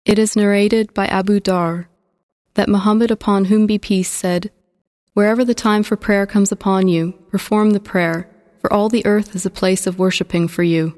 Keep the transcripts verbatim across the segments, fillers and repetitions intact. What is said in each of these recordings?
It is narrated by Abu Dhar that Muhammad, upon whom be peace, said, "Wherever the time for prayer comes upon you, perform the prayer, for all the earth is a place of worshipping for you."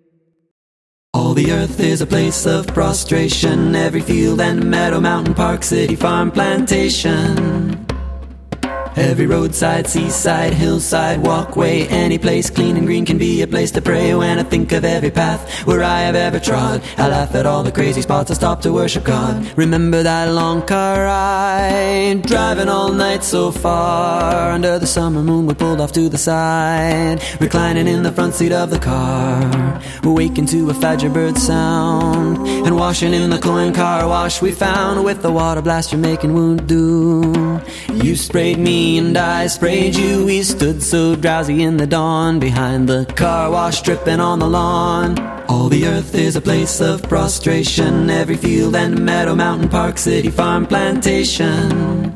All the earth is a place of prostration, every field and meadow, mountain, park, city, farm, plantation. Every roadside, seaside, hillside, walkway, any place clean and green can be a place to pray. When I think of every path where I have ever trod, I laugh at all the crazy spots I stop to worship God. Remember that long car ride, driving all night so far. Under the summer moon we pulled off to the side, reclining in the front seat of the car, waking to a Fajr bird sound, and washing in the coin car wash we found. With the water blaster making wudu, you sprayed me and I sprayed you. We stood so drowsy in the dawn, behind the car wash dripping on the lawn. All the earth is a place of prostration, every field and meadow, mountain, park, city, farm, plantation.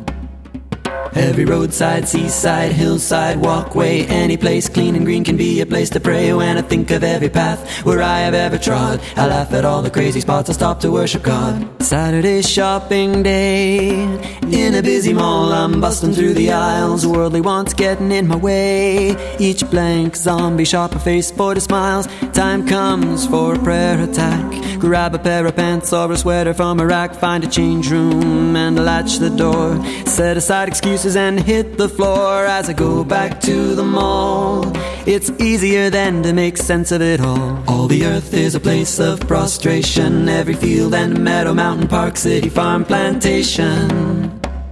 Every roadside, seaside, hillside, walkway, any place clean and green can be a place to pray. When I think of every path where I have ever trod, I laugh at all the crazy spots I stop to worship God. Saturday shopping day, in a busy mall I'm busting through the aisles, worldly wants getting in my way. Each blank zombie shopper face void of smiles. Time comes for a prayer attack, grab a pair of pants or a sweater from a rack, find a change room and latch the door, set aside excuses and hit the floor. As I go back to the mall, it's easier than to make sense of it all. All the earth is a place of prostration, every field and meadow, mountain, park, city, farm, plantation.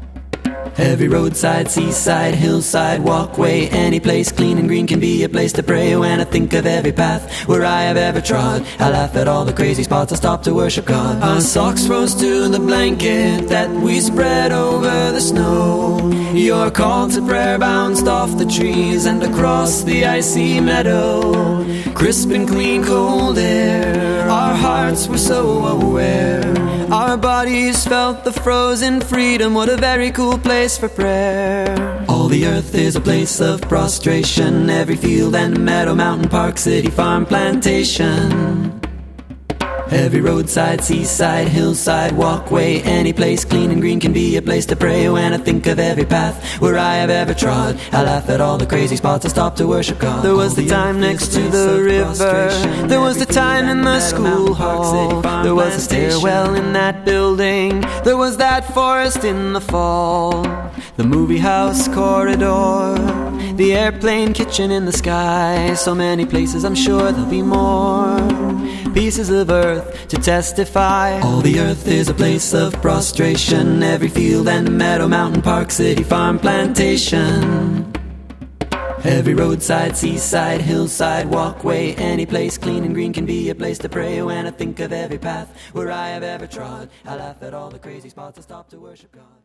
Every roadside, seaside, hillside, walkway, any place clean and green can be a place to pray. When I think of every path where I have ever trod, I laugh at all the crazy spots I stop to worship God. Our socks froze to the blanket that we spread over the snow. Your call to prayer bounced off the trees and across the icy meadow. Crisp and clean cold air, our hearts were so aware. Our bodies felt the frozen freedom, what a very cool place for prayer. All the earth is a place of prostration, every field and meadow, mountain, park, city, farm, plantation. Every roadside, seaside, hillside, walkway, any place clean and green can be a place to pray. When I think of every path where I have ever trod, I laugh at all the crazy spots I stop to worship God. There was the time next to the river, there was the time in the school hall, there was a stairwell in that building, there was that forest in the fall, the movie house corridor, the airplane kitchen in the sky. So many places, I'm sure there'll be more pieces of earth to testify. All the earth is a place of prostration, every field and meadow, mountain, park, city, farm, plantation. Every roadside, seaside, hillside, walkway, any place clean and green can be a place to pray. When I think of every path where I have ever trod, I laugh at all the crazy spots I stop to worship God.